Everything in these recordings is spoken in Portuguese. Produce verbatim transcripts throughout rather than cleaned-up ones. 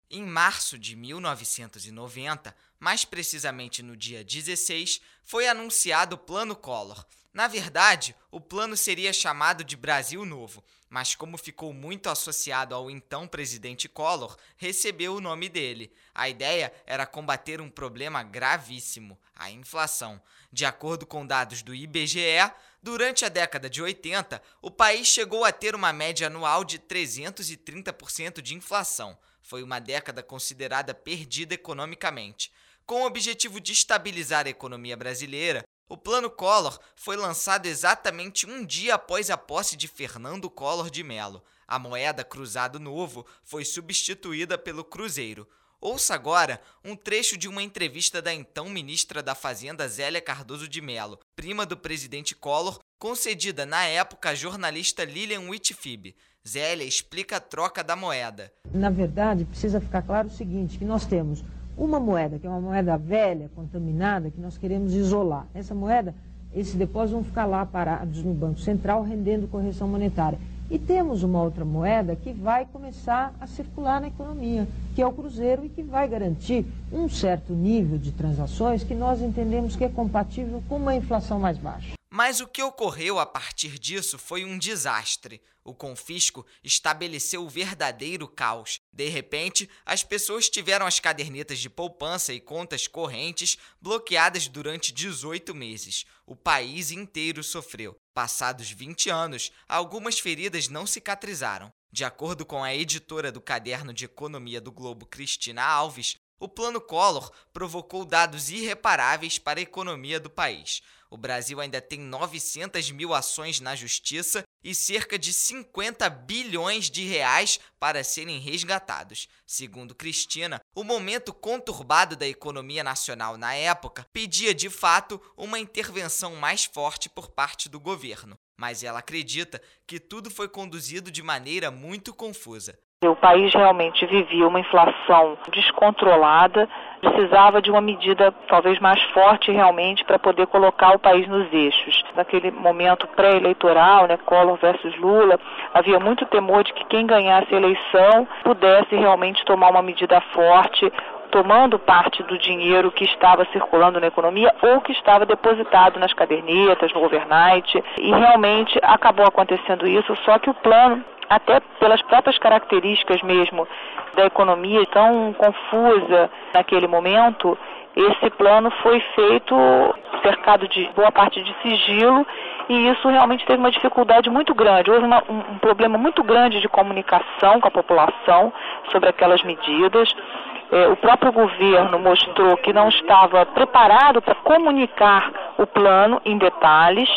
Em março de mil novecentos e noventa, mais precisamente no dia dezesseis, foi anunciado o Plano Collor. Na verdade, o plano seria chamado de Brasil Novo, mas como ficou muito associado ao então presidente Collor, recebeu o nome dele. A ideia era combater um problema gravíssimo, a inflação. De acordo com dados do I B G E, durante a década de oitenta, o país chegou a ter uma média anual de trezentos e trinta por cento de inflação. Foi uma década considerada perdida economicamente. Com o objetivo de estabilizar a economia brasileira, o Plano Collor foi lançado exatamente um dia após a posse de Fernando Collor de Mello. A moeda Cruzado Novo foi substituída pelo Cruzeiro. Ouça agora um trecho de uma entrevista da então ministra da Fazenda Zélia Cardoso de Mello, prima do presidente Collor, concedida na época à jornalista Lilian Whitfib. Zélia explica a troca da moeda. Na verdade, precisa ficar claro o seguinte, que nós temos uma moeda, que é uma moeda velha, contaminada, que nós queremos isolar. Essa moeda, esses depósitos vão ficar lá parados no Banco Central, rendendo correção monetária. E temos uma outra moeda que vai começar a circular na economia, que é o Cruzeiro, e que vai garantir um certo nível de transações que nós entendemos que é compatível com uma inflação mais baixa. Mas o que ocorreu a partir disso foi um desastre. O confisco estabeleceu o verdadeiro caos. De repente, as pessoas tiveram as cadernetas de poupança e contas correntes bloqueadas durante dezoito meses. O país inteiro sofreu. Passados vinte anos, algumas feridas não cicatrizaram. De acordo com a editora do Caderno de Economia do Globo, Cristina Alves, o Plano Collor provocou danos irreparáveis para a economia do país. O Brasil ainda tem novecentas mil ações na justiça e cerca de cinquenta bilhões de reais para serem resgatados. Segundo Cristina, o momento conturbado da economia nacional na época pedia, de fato, uma intervenção mais forte por parte do governo. Mas ela acredita que tudo foi conduzido de maneira muito confusa. O país realmente vivia uma inflação descontrolada, precisava de uma medida talvez mais forte realmente para poder colocar o país nos eixos. Naquele momento pré-eleitoral, né, Collor versus Lula, havia muito temor de que quem ganhasse a eleição pudesse realmente tomar uma medida forte, tomando parte do dinheiro que estava circulando na economia ou que estava depositado nas cadernetas, no overnight, e realmente acabou acontecendo isso, só que o plano, até pelas próprias características mesmo da economia tão confusa naquele momento, esse plano foi feito cercado de boa parte de sigilo e isso realmente teve uma dificuldade muito grande. Houve uma, um, um problema muito grande de comunicação com a população sobre aquelas medidas. É, o próprio governo mostrou que não estava preparado para comunicar o plano em detalhes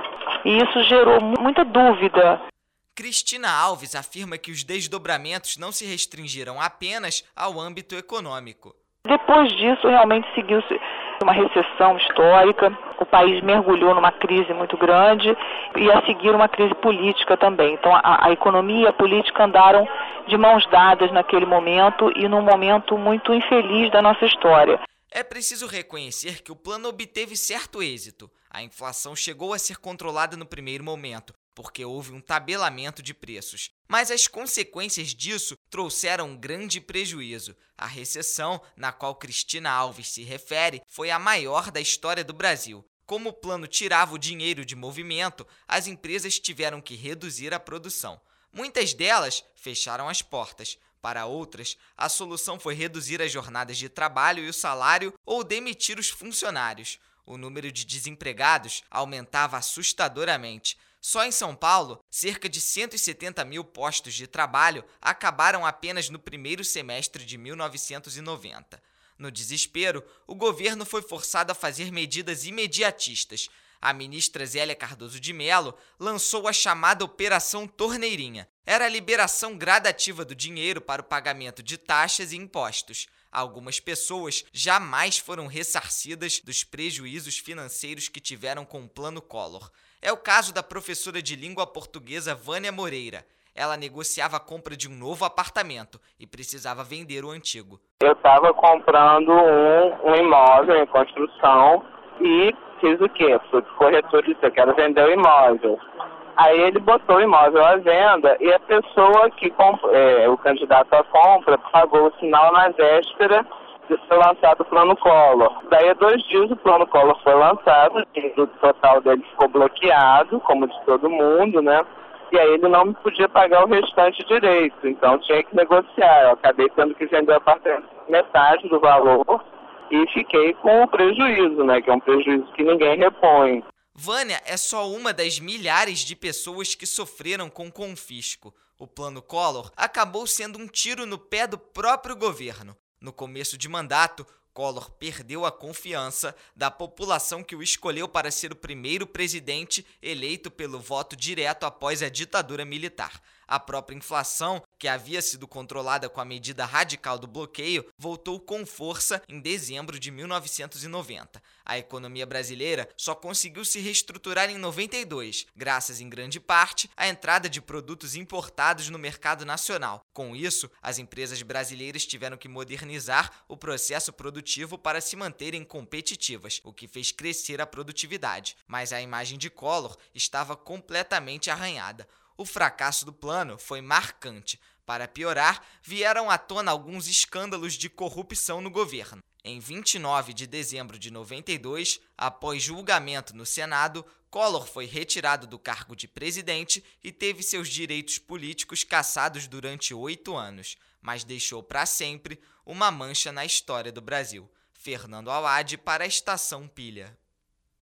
e isso gerou muita dúvida. Cristina Alves afirma que os desdobramentos não se restringiram apenas ao âmbito econômico. Depois disso, realmente seguiu-se uma recessão histórica, o país mergulhou numa crise muito grande e a seguir uma crise política também. Então a, a economia e a política andaram de mãos dadas naquele momento e num momento muito infeliz da nossa história. É preciso reconhecer que o plano obteve certo êxito. A inflação chegou a ser controlada no primeiro momento, porque houve um tabelamento de preços. Mas as consequências disso trouxeram um grande prejuízo. A recessão, na qual Cristina Alves se refere, foi a maior da história do Brasil. Como o plano tirava o dinheiro de movimento, as empresas tiveram que reduzir a produção. Muitas delas fecharam as portas. Para outras, a solução foi reduzir as jornadas de trabalho e o salário ou demitir os funcionários. O número de desempregados aumentava assustadoramente. Só em São Paulo, cerca de cento e setenta mil postos de trabalho acabaram apenas no primeiro semestre de mil novecentos e noventa. No desespero, o governo foi forçado a fazer medidas imediatistas. A ministra Zélia Cardoso de Mello lançou a chamada Operação Torneirinha. Era a liberação gradativa do dinheiro para o pagamento de taxas e impostos. Algumas pessoas jamais foram ressarcidas dos prejuízos financeiros que tiveram com o Plano Collor. É o caso da professora de língua portuguesa Vânia Moreira. Ela negociava a compra de um novo apartamento e precisava vender o antigo. Eu estava comprando um, um imóvel em construção e fiz o quê? Fui pro corretor e disse, eu quero vender o imóvel. Aí ele botou o imóvel à venda e a pessoa que, comp- é, o candidato à compra, pagou o sinal na véspera de ser lançado o plano Collor. Daí a dois dias o plano Collor foi lançado, o total dele ficou bloqueado, como de todo mundo, né? E aí ele não podia pagar o restante direito, então tinha que negociar. Eu acabei tendo que vender o apartamento metade do valor e fiquei com o prejuízo, né? Que é um prejuízo que ninguém repõe. Vânia é só uma das milhares de pessoas que sofreram com o confisco. O plano Collor acabou sendo um tiro no pé do próprio governo. No começo de mandato, Collor perdeu a confiança da população que o escolheu para ser o primeiro presidente eleito pelo voto direto após a ditadura militar. A própria inflação, que havia sido controlada com a medida radical do bloqueio, voltou com força em dezembro de mil novecentos e noventa. A economia brasileira só conseguiu se reestruturar em noventa e dois, graças em grande parte à entrada de produtos importados no mercado nacional. Com isso, as empresas brasileiras tiveram que modernizar o processo produtivo para se manterem competitivas, o que fez crescer a produtividade. Mas a imagem de Collor estava completamente arranhada. O fracasso do plano foi marcante. Para piorar, vieram à tona alguns escândalos de corrupção no governo. Em vinte e nove de dezembro de noventa e dois, após julgamento no Senado, Collor foi retirado do cargo de presidente e teve seus direitos políticos cassados durante oito anos, mas deixou para sempre uma mancha na história do Brasil. Fernando Awad para a Estação Pilha.